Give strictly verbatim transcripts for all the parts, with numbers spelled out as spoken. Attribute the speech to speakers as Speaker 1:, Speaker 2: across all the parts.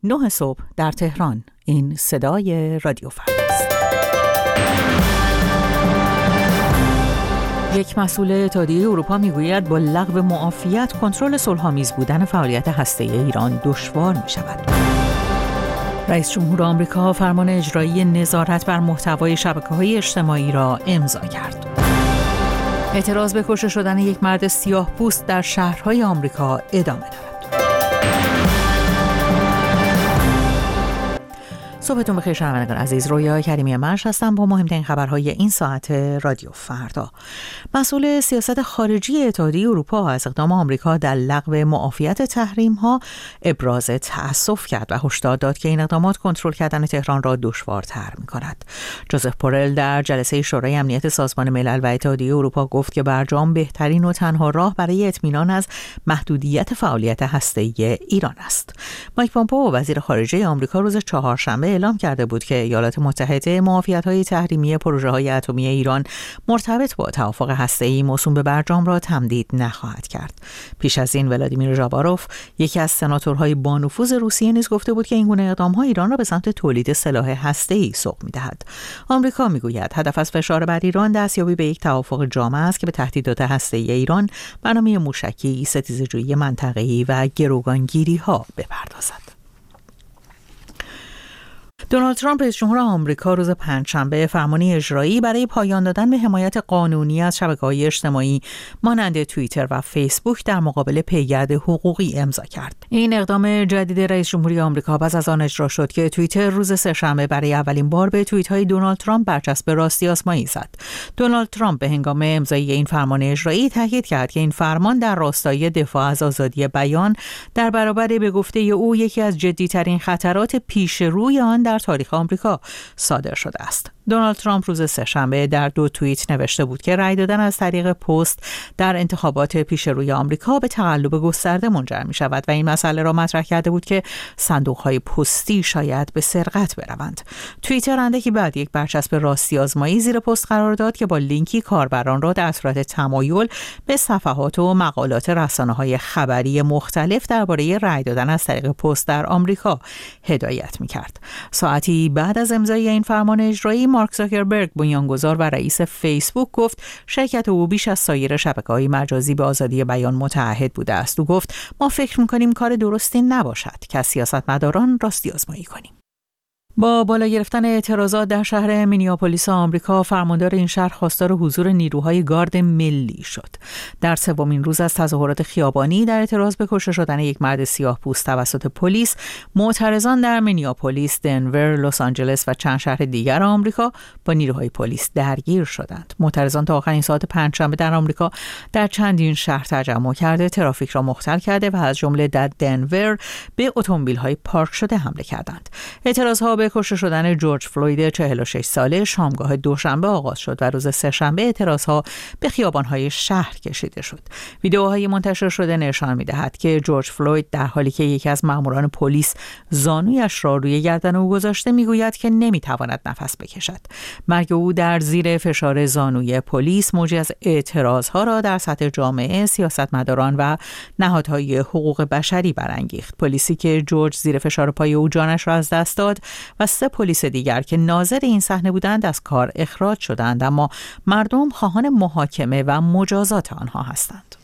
Speaker 1: نه صبح در تهران. این صدای رادیو فردا است. یک مسئول اتحادیه اروپا میگوید با لغو معافیت کنترل صلح‌آمیز بودن فعالیت هسته‌ای ایران دشوار می‌شود. رئیس جمهور آمریکا فرمان اجرایی نظارت بر محتوای شبکه‌های اجتماعی را امضا کرد. اعتراض به کشته شدن یک مرد سیاه‌پوست در شهرهای آمریکا ادامه دارد. صبحتون بخیر شنوندگان عزیز، رویا کریمی مرش هستم با مهمترین خبرهای این ساعت رادیو فردا. مسئول سیاست خارجی اتحادیه اروپا از اقدام آمریکا در لغو معافیت تحریم‌ها ابراز تأسف کرد و هشدار داد که این اقدامات کنترل کردن تهران را دشوارتر می‌کند. جوزف بورل در جلسه شورای امنیت سازمان ملل و اتحادیه اروپا گفت که برجام بهترین و تنها راه برای اطمینان از محدودیت فعالیت هسته‌ای ایران است. مایک پامپئو وزیر خارجه آمریکا روز چهارشنبه اعلام کرده بود که ایالات متحده معافیت‌های تحریمی پروژه‌های اتمی ایران مرتبط با توافق هسته‌ای موسوم به برجام را تمدید نخواهد کرد. پیش از این ولادیمیر ژاباروف، یکی از سناتورهای بانفوذ روسیه، نیز گفته بود که این گونه اقدام‌ها ایران را به سمت تولید سلاح هسته‌ای سوق می‌دهد. آمریکا می‌گوید هدف از فشار بر ایران دستیابی به یک توافق جامع است که به تهدیدات هسته‌ای ایران، برنامه موشکی، ستیزه‌جویی منطقه‌ای و گروگانگیری‌ها بپردازد. دونالد ترامپ رئیس جمهور آمریکا روز پنجشنبه فرمانی اجرایی برای پایان دادن به حمایت قانونی از شبکه‌های اجتماعی مانند توییتر و فیسبوک در مقابل پیگرد حقوقی امضا کرد. این اقدام جدید رئیس جمهوری آمریکا پس از آن اجرا شد که توییتر روز سه‌شنبه برای اولین بار به توییت‌های دونالد ترامپ برچسب راستی آزمایی زد. دونالد ترامپ به هنگام امضای این فرمان اجرایی تاکید کرد که این فرمان در راستای دفاع از آزادی بیان در برابر به گفته او یکی از جدی‌ترین خطرات پیش روی آن در تاریخ آمریکا صادر شده است. دونالد ترامپ روز سه‌شنبه در دو توییت نوشته بود که رأی دادن از طریق پست در انتخابات پیش روی آمریکا به تقلب گسترده منجر می شود و این مسئله را مطرح کرده بود که صندوق‌های پستی شاید به سرقت بروند. توییتر اندکی بعد یک برچسب راستی آزمایی زیر پست قرار داد که با لینکی کاربران را در صورت تمایل به صفحات و مقالات رسانه‌های خبری مختلف درباره رأی دادن از طریق پست در آمریکا هدایت می‌کرد. ساعتی بعد از امضای این فرمان اجرایی، مارک زاکربرگ، بنیانگذار و رئیس فیسبوک، گفت شرکت او بیش از سایر شبکه‌های مجازی به آزادی بیان متعهد بوده است. او گفت ما فکر می‌کنیم کار درستی نباشد که از سیاستمداران راستی آزمایی کنیم. با بالا گرفتن اعتراضات در شهر مینیاپولیس آمریکا، فرماندار این شهر خواستار حضور نیروهای گارد ملی شد. در سومین روز از تظاهرات خیابانی در اعتراض به کشته شدن یک مرد سیاه‌پوست توسط پلیس، معترضان در مینیاپولیس، دنور، لس آنجلس و چند شهر دیگر آمریکا با نیروهای پلیس درگیر شدند. معترضان تا آخرین ساعت پنجشنبه در آمریکا در چندین شهر تجمع کرده، ترافیک را مختل کرده و از جمله در دنور به اتومبیل‌های پارک شده حمله کردند. اعتراضها به کشته شدن جورج فلوید چهل و شش ساله شامگاه دوشنبه آغاز شد و روز سه‌شنبه اعتراضها به خیابان‌های شهر کشیده شد. ویدئوهای منتشر شده نشان می‌دهد که جورج فلوید در حالی که یکی از ماموران پلیس زانویش را روی گردن او گذاشته می‌گوید که نمی‌تواند نفس بکشد. مرگ او در زیر فشار زانوی پلیس موجی از اعتراضها را در سطح جامعه، سیاستمداران و نهادهای حقوق بشری برانگیخت. پلیسی که جورج زیر فشار پای او جانش را از دست داد و سه پلیس دیگر که ناظر این صحنه بودند از کار اخراج شدند، اما مردم خواهان محاکمه و مجازات آنها هستند.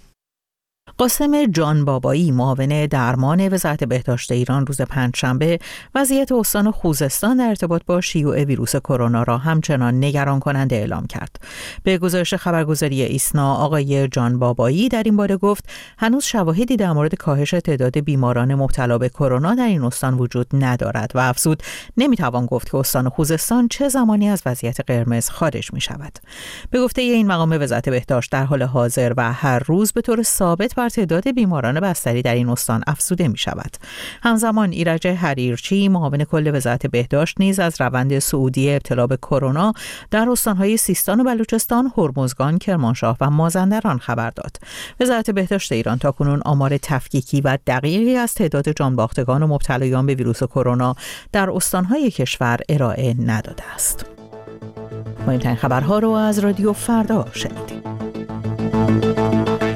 Speaker 1: قاسم جان بابایی، معاون درمان وزارت بهداشت ایران، روز پنجشنبه وضعیت استان خوزستان در ارتباط با شیوع ویروس کرونا را همچنان نگران کننده اعلام کرد. به گزارش خبرگزاری ایسنا، آقای جان بابایی در این باره گفت هنوز شواهدی در مورد کاهش تعداد بیماران مبتلا به کرونا در این استان وجود ندارد و افزود نمیتوان گفت که استان خوزستان چه زمانی از وضعیت قرمز خارج می شود. به گفته این مقام، وزارت بهداشت در حال حاضر و هر روز به طور ثابت بر تعداد بیماران بستری در این استان افزوده می شود. همزمان ایرج حریرچی، معاون کل وزارت بهداشت، نیز از روند صعودی ابتلا به کرونا در استانهای سیستان و بلوچستان، هرمزگان، کرمانشاه و مازندران خبر داد. وزارت بهداشت ایران تاکنون آمار تفکیکی و دقیقی از تعداد جانباختگان و مبتلایان به ویروس کرونا در استانهای کشور ارائه نداده است. مهمترین خبرها رو از رادیو فردا شنیدید.